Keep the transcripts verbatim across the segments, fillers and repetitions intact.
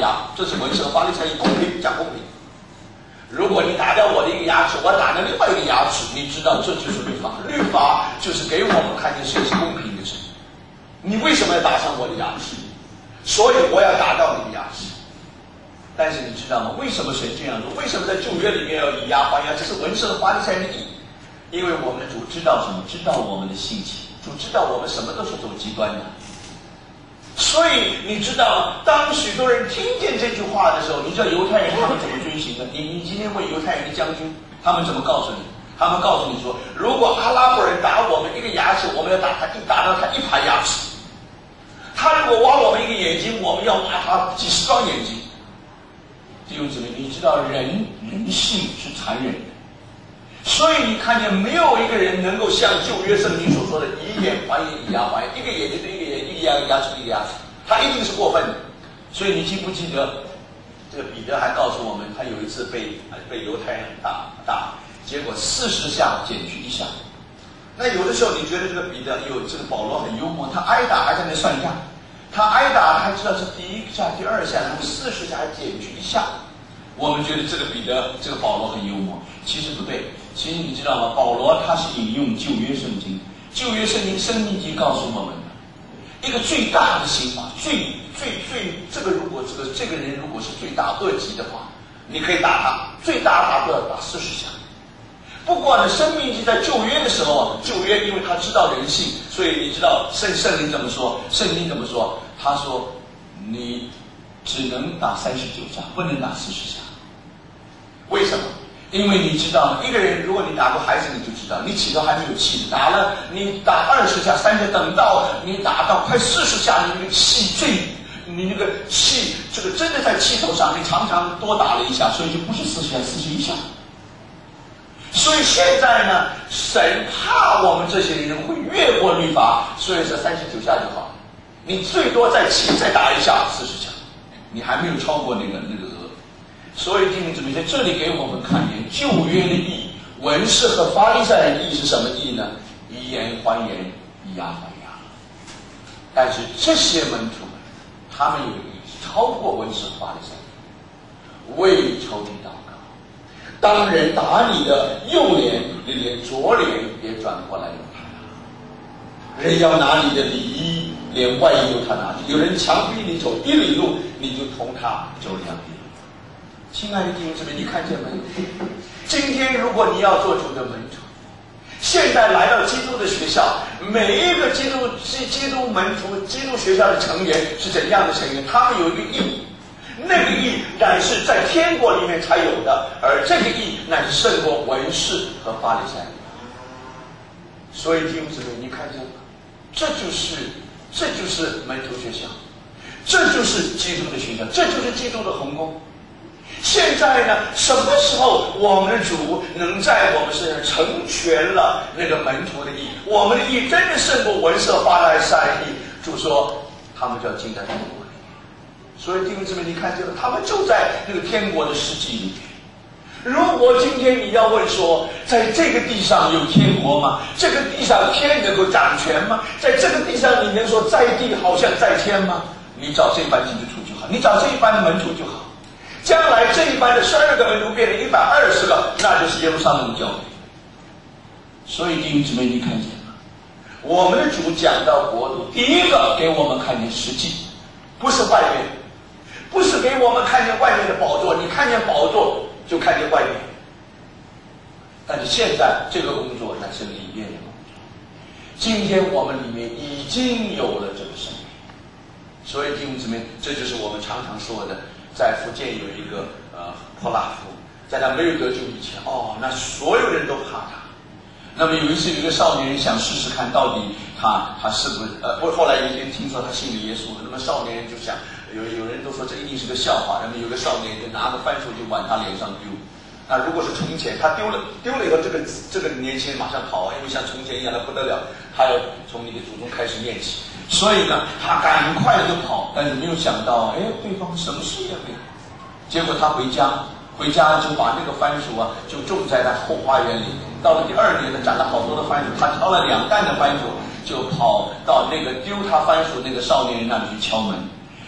牙，这是文士和法利赛人公平讲公平。如果你打掉我的一个牙齿，我打掉另外一个牙齿，你知道这就是律法。律法就是给我们看见谁是公平的神。你为什么要打伤我的牙齿？所以我要打掉你的牙齿。但是你知道吗？为什么神这样做？为什么在旧约里面要以牙还牙？这是文士和法利赛人的意。因为我们的主知道什么？知道我们的性情。主知道我们什么都是走极端的。所以你知道，当许多人听见这句话的时候，你知道犹太人他们怎么遵行的？你你今天问犹太人的将军，他们怎么告诉你？他们告诉你说，如果阿拉伯人打我们一个牙齿，我们要打他一打到他一排牙齿；他如果挖我们一个眼睛，我们要挖他几十双眼睛。弟兄姊妹，你知道人人性是残忍的，所以你看见没有一个人能够像旧约圣经所说的以眼还眼，以牙还牙，一个眼睛对一个眼，一个牙牙齿对一个牙齿，他一定是过分的。所以你记不记得这个彼得还告诉我们，他有一次被被犹太人打打，结果四十下减去一下。那有的时候你觉得这个彼得有这个保罗很幽默，他挨打还在那算账，他挨打他知道是第一下第二下，然后四十下还减去一下。我们觉得这个彼得这个保罗很幽默，其实不对。其实你知道吗？保罗他是引用旧约圣经，旧约圣经申命记告诉我们的一个最大的刑罚，最最最这个如果这个这个人如果是罪大恶极的话，你可以打他，最大打都要打四十下。不过呢，申命记在旧约的时候啊，旧约因为他知道人性，所以你知道圣圣灵怎么说？圣经怎么说？他说你只能打三十九下，不能打四十下。为什么？因为你知道，一个人如果你打过孩子，你就知道，你起头还没有气，打了你打二十下、三十，等到你打到快四十下，你那个气最，你那个气，这个真的在气头上，你常常多打了一下，所以就不是四十下，四十一下。所以现在呢，神怕我们这些人会越过律法，所以是三十九下就好。你最多再气再打一下，四十下，你还没有超过那个那个额。所以弟兄姊妹，在这里给我们看见旧约的义，文士和法利赛人的义是什么义呢？以眼还眼，以牙还牙。但是这些门徒们，他们有一个义超过文士和法利赛人，为仇敌祷告。当人打你的右脸，你连左脸也转过来由他拿。人要拿你的里衣，连外衣由他拿去。有人强逼你走一里路，你就同他走两里路。亲爱的弟兄姊妹，你看见没有？今天如果你要做主的门徒，现在来到基督的学校，每一个基督基基督门徒、基督学校的成员是怎样的成员？他们有一个义，那个义乃是在天国里面才有的，而这个义乃是胜过文士和法利赛人。所以弟兄姊妹，你看见吗？这就是这就是门徒学校，这就是基督的学校，这就是基督的宏功。现在呢，什么时候我们的主能在我们身上成全了那个门徒的义？我们的义真的胜过文士和法利赛人的义。主说，他们就要进在天国里面。所以弟兄姊妹，你看见了，他们就在那个天国的世纪里面。如果今天你要问说，在这个地上有天国吗？这个地上天能够掌权吗？在这个地上你能说在地好像在天吗？你找这一班基督徒就好，你找这一班的门徒就好。将来这一班的十二个门徒变成一百二十个，那就是耶路撒冷的教会。所以弟兄姊妹，你看见吗？我们的主讲到国度，第一个给我们看见实际，不是外面，不是给我们看见外面的宝座，你看见宝座就看见外面。但是现在这个工作乃是里面的工作。今天我们里面已经有了这个生命，所以弟兄姊妹，这就是我们常常说的。在福建有一个呃泼辣夫，在他没有得救以前，哦，那所有人都怕他。那么有一次，有一个少年人想试试看，到底他他是不是呃，不后来有一天听说他信了耶稣，那么少年人就想，有有人都说这一定是个笑话，那么有个少年就拿个番薯就往他脸上丢。那如果是从前，他丢了丢了以后，这个这个年轻人马上跑啊，因为像从前一样的不得了，他要从你的祖宗开始念起。所以呢，他赶快就跑，但是没有想到，哎，对方什么事也没有。结果他回家，回家就把那个番薯啊，就种在他后花园里。到了第二年呢，长了好多的番薯，他挑了两担的番薯，就跑到那个丢他番薯那个少年人那里去敲门。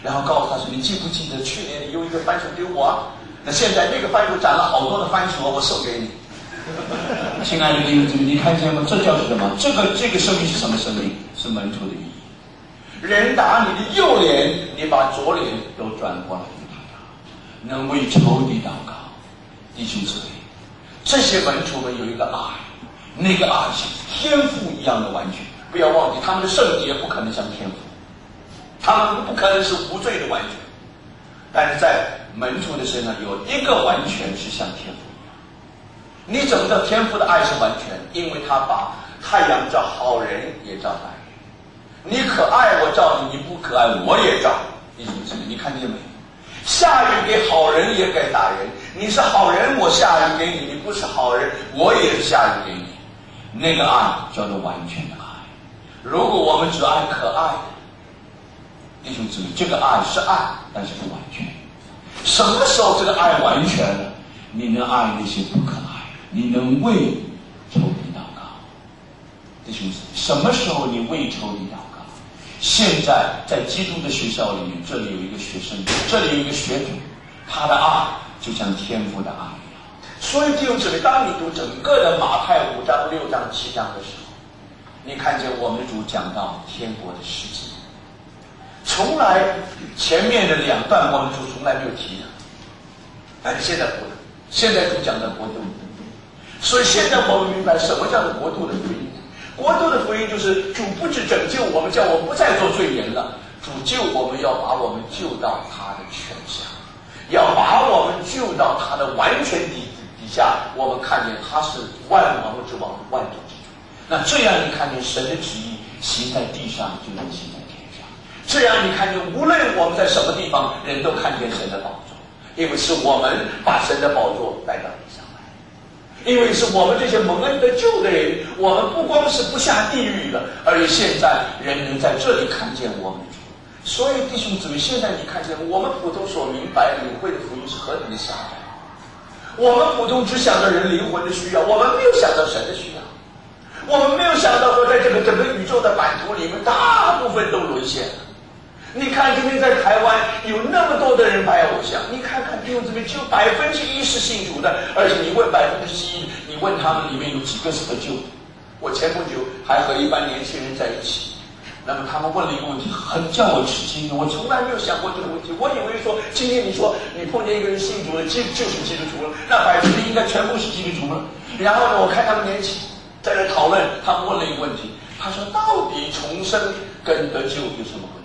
然后告诉他说：“你记不记得去年有一个番薯给我啊？那现在那个番薯长了好多的番薯，我送给你。”亲爱的弟兄姊妹，你看见吗？这叫什么？这个这个生命是什么生命？是门徒的意义。人打你的右脸，你把左脸都转过来给他打，能为仇敌祷告。弟兄姊妹，这些门徒们有一个爱，那个爱是天父一样的完全。不要忘记，他们的圣洁不可能像天父，他们不可能是无罪的完全。但是在门徒的身上有一个完全是像天父一样。你怎么知道天父的爱是完全？因为他把太阳照好人也照坏人。你可爱我照你，你不可爱我也照。弟兄姊妹，你看见没？下雨给好人也给歹人，你是好人，我下雨给你；你不是好人，我也是下雨给你。那个爱叫做完全的爱。如果我们只爱可爱的，弟兄姊妹，这个爱是爱，但是不完全。什么时候这个爱完全了？你能爱那些不可爱，你能为仇敌祷告。弟兄姊妹，什么时候你为仇敌祷告？现在在基督的学校里面，这里有一个学生，这里有一个学者，他的爱就像天父的爱一样。所以弟兄姊妹，当你读整个的马太五章、六章、七章的时候，你看见我们的主讲到天国的实际，从来前面的两段我们主从来没有提的，但是现在不了，现在主讲的国度。所以现在我们明白什么叫做国度的福音。国度的福音就是主不只拯救我们，叫我们不再做罪人了，主救我们要把我们救到他的权下，要把我们救到他的完全底底下。我们看见他是万王之王，万主之主。那这样你看见神的旨意行在地上，就能行在天上。这样你看见无论我们在什么地方，人都看见神的宝座，因为是我们把神的宝座带到地上。因为是我们这些蒙恩得救的人，我们不光是不下地狱了，而且现在人能在这里看见我们主。所以弟兄姊妹，现在你看见我们普通所明白领会的福音是何等的狭窄。我们普通只想到人灵魂的需要，我们没有想到神的需要。我们没有想到说，在这个整个宇宙的版图里面，大部分都沦陷了。你看今天在台湾有那么多的人拜偶像，你看看弟兄姊妹，只有百分之一是信主的，而且你问百分之七，你问他们里面有几个是得救的？我前不久还和一班年轻人在一起，那么他们问了一个问题，很叫我吃惊的，我从来没有想过这个问题。我以为说今天你说你碰见一个人信主了，就就是基督徒了，那百分之应该全部是基督徒了。然后呢，我看他们年轻在这讨论，他们问了一个问题，他说到底重生跟得救有什么不同？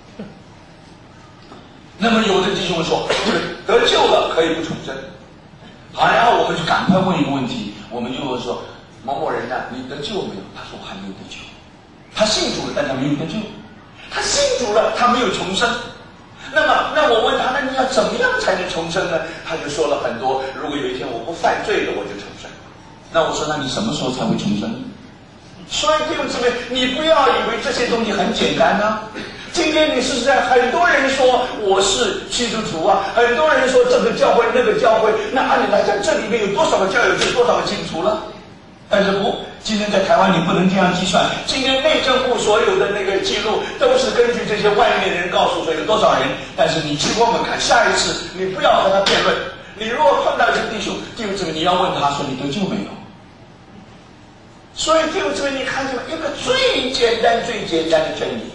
那么有的弟兄说得救了可以不重生，好，然后我们就赶快问一个问题，我们就会说某某人呢、啊，你得救没有？他说我还没有得救。他信主了，但他没有得救。他信主了，他没有重生。那么，那我问他，那你要怎么样才能重生呢？他就说了很多。如果有一天我不犯罪了，我就重生。那我说，那你什么时候才会重生？所以弟兄姊妹，你不要以为这些东西很简单啊。今天你是在很多人说我是基督徒啊，很多人说这个教会那个教会，那按理来讲这里面有多少个教友，就多少个基督徒了。但是不，今天在台湾你不能这样计算。今天内政部所有的那个记录都是根据这些外面的人告诉说有多少人。但是你去我们看，下一次你不要和他辩论。你如果碰到一个弟兄，弟兄姊妹，你要问他说你得救没有？所以弟兄姊妹，你看见一个最简单、最简单的真理。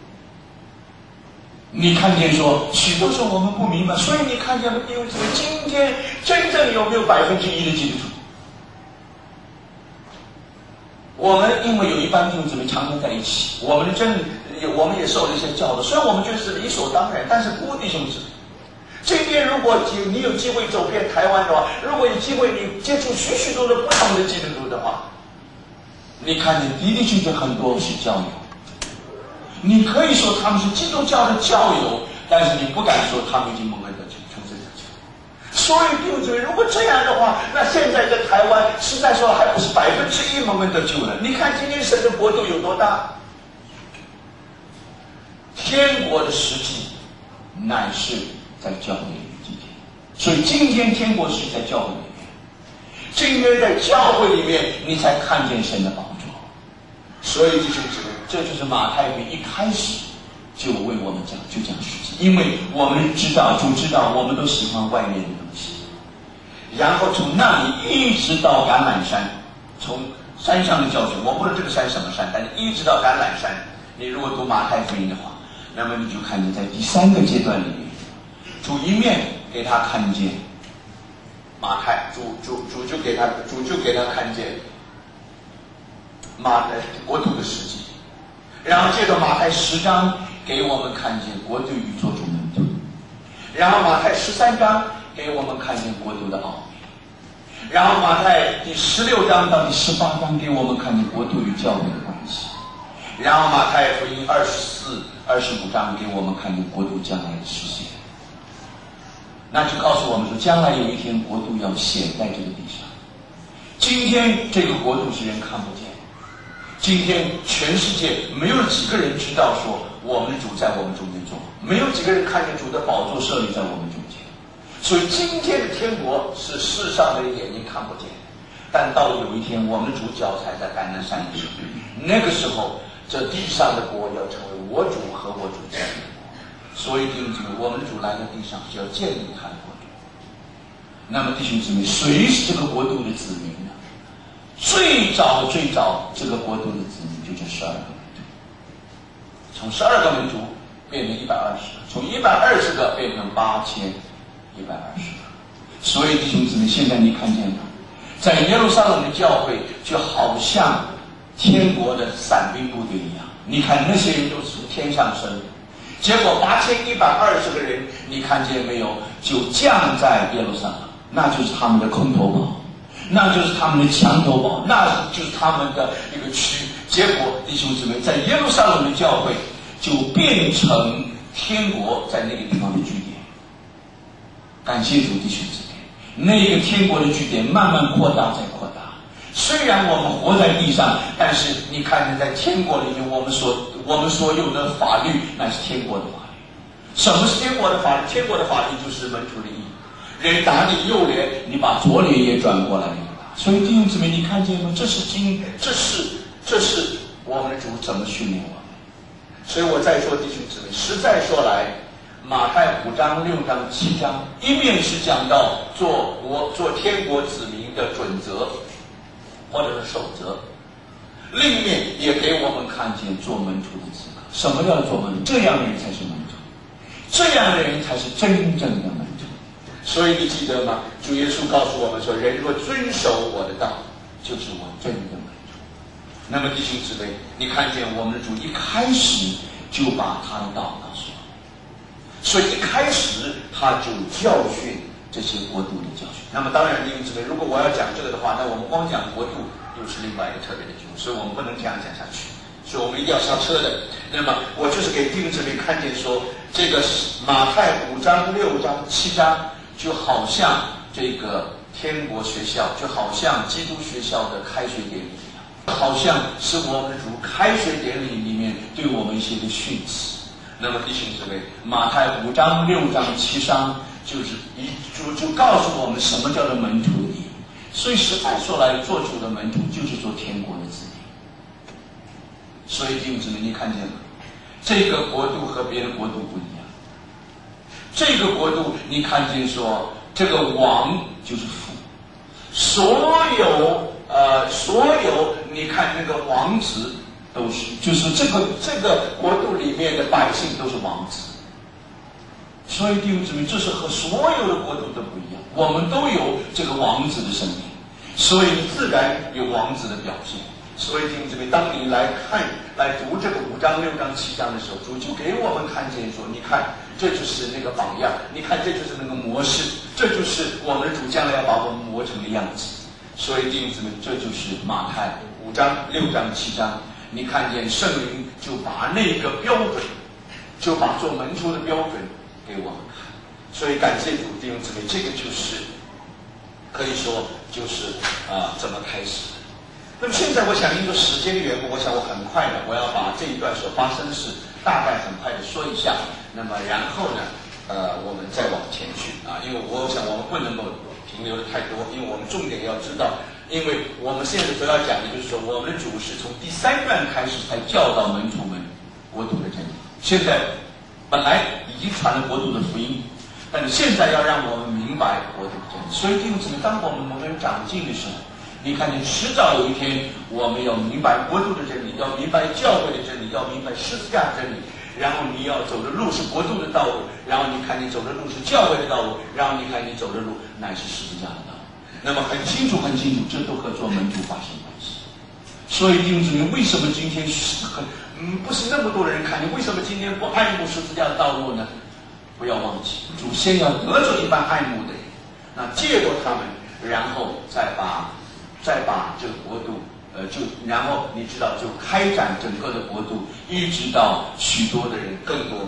你看见说许多时候我们不明白，所以你看见弟兄姊妹，今天真正有没有百分之一的基督徒？我们因为有一班弟兄姊妹常常在一起，我们的真理，我们也受了一些教导，所以我们觉得是理所当然。但是不，弟兄姊妹，今天如果你有机会走遍台湾的话，如果有机会你接触许许多多不同的基督徒的话，你看见的的确确很多是教友。你可以说他们是基督教的教友，但是你不敢说他们已经蒙恩得救，重生得救。所以弟兄姊妹，如果这样的话，那现在在台湾实在说还不是百分之一蒙恩得救了。你看今天神的国度有多大？天国的实际乃是在教会里面今天，所以今天天国是在教会里面，今天在教会里面你才看见神的宝座。所以弟兄姊妹，这就是马太福音一开始就为我们讲，就讲实际。 因为我们知道主知道我们都喜欢外面的东西。然后从那里一直到橄榄山，从山上的教训，我不知道这个山什么山，但是一直到橄榄山，你如果读马太福音的话，那么你就看见在第三个阶段里面，主一面给他看见马太，主主主就给他主就给他看见马太国度的实际，然后接着马太十章给我们看见国度与做主门徒，然后马太十三章给我们看见国度的奥秘，然后马太第十六章到第十八章给我们看见国度与教会的关系，然后马太福音二十四、二十五章给我们看见国度将来的实现。那就告诉我们说，将来有一天国度要显在这个地上。今天这个国度是人看不见，今天全世界没有几个人知道说我们主在我们中间做，没有几个人看见主的宝座设立在我们中间。所以今天的天国是世上的眼睛看不见，但到有一天我们的主脚踩在橄榄山里，那个时候这地上的国要成为我主和我主建立的国。所以弟兄姊妹，我们的主来到地上是要建立他的国度。那么弟兄姊妹，谁是这个国度的子民呢？最早最早这个国度的子民就这十二个门徒，从十二个门徒变成一百二十个，从一百二十个变成八千一百二十个。所以弟兄姊妹，现在你看见了，在耶路撒冷的教会就好像天国的伞兵部队一样，你看那些人都是从天上升，结果八千一百二十个人，你看见没有，就降在耶路撒冷，那就是他们的空头堡，那就是他们的墙头堡，那就是他们的一个区。结果弟兄姊妹，在耶路撒冷的教会就变成天国在那个地方的据点。感谢主，弟兄姊妹，那个天国的据点慢慢扩大再扩大。虽然我们活在地上，但是你看见在天国里面，我们所我们所有的法律，那是天国的法律。什么是天国的法律？天国的法律就是门徒的义。人打你右脸，你把左脸也转过来给他。所以弟兄姊妹，你看见吗？这是经，这是这是我们的主怎么训练我们。所以我再说，弟兄姊妹，实在说来，马太五章、六章、七章，一面是讲到做国、做天国子民的准则，或者是守则；另一面也给我们看见做门徒的资格。什么叫做门徒？这样的人才是门徒，这样的人才是真正的门徒。所以你记得吗？主耶稣告诉我们说，人若遵守我的道，就是我真的门徒。那么弟兄姊妹，你看见我们的主一开始就把他的道告诉我们，所以一开始他就教训这些国度的教训。那么当然弟兄姊妹，如果我要讲这个的话，那我们光讲国度又是另外一个特别的题目，所以我们不能这样讲下去，所以我们一定要下车的。那么我就是给弟兄姊妹看见说，这个马太五章、六章、七章就好像这个天国学校，就好像基督学校的开学典礼一样，好像是我们的主开学典礼里面对我们一些的训词。那么弟兄姊妹，马太五章、六章、七章就是一主就告诉我们什么叫做门徒的义。所以实在说来，做主的门徒就是做天国的子民。所以弟兄姊妹，你看见了，这个国度和别的国度不一样。这个国度你看见说，这个王就是父，所有呃所有你看那个王子都是，就是这个这个国度里面的百姓都是王子。所以弟兄姊妹，这是和所有的国度都不一样，我们都有这个王子的生命，所以自然有王子的表现。所以弟兄姊妹，当你来看来读这个五章、六章、七章的时候，主就给我们看见说，你看这就是那个榜样，你看这就是那个模式，这就是我们的主将来要把我们磨成的样子。所以弟兄姊妹，这就是马太五章、六章、七章，你看见圣灵就把那个标准，就把做门徒的标准给我们看。所以感谢主，弟兄姊妹，这个就是可以说就是啊、呃、怎么开始。那么现在我想因为时间的缘故，我想我很快的我要把这一段所发生的事大概很快的说一下。那么然后呢，呃，我们再往前去啊，因为我想我们不能够停留的太多，因为我们重点要知道，因为我们现在主要讲的就是说，我们的主是从第三段开始才教导门徒们国度的真理。现在本来经传了国度的福音，但是现在要让我们明白国度的真理。所以弟兄姊妹，当我们某个人长进的时候，你看见迟早有一天，我们要明白国度的真理，要明白教会的真理，要明白十字架的真理。然后你要走的路是国度的道路，然后你看你走的路是教会的道路，然后你看你走的路乃是十字架的道路。那么很清楚很清楚，这都和做门徒发生关系。所以弟兄姊妹，为什么今天很嗯不是那么多人看见？为什么今天不爱慕十字架的道路呢？不要忘记，主先要得着一般爱慕的人，那借着他们，然后再把再把这个国度。呃，就然后你知道，就开展整个的国度，一直到许多的人更多。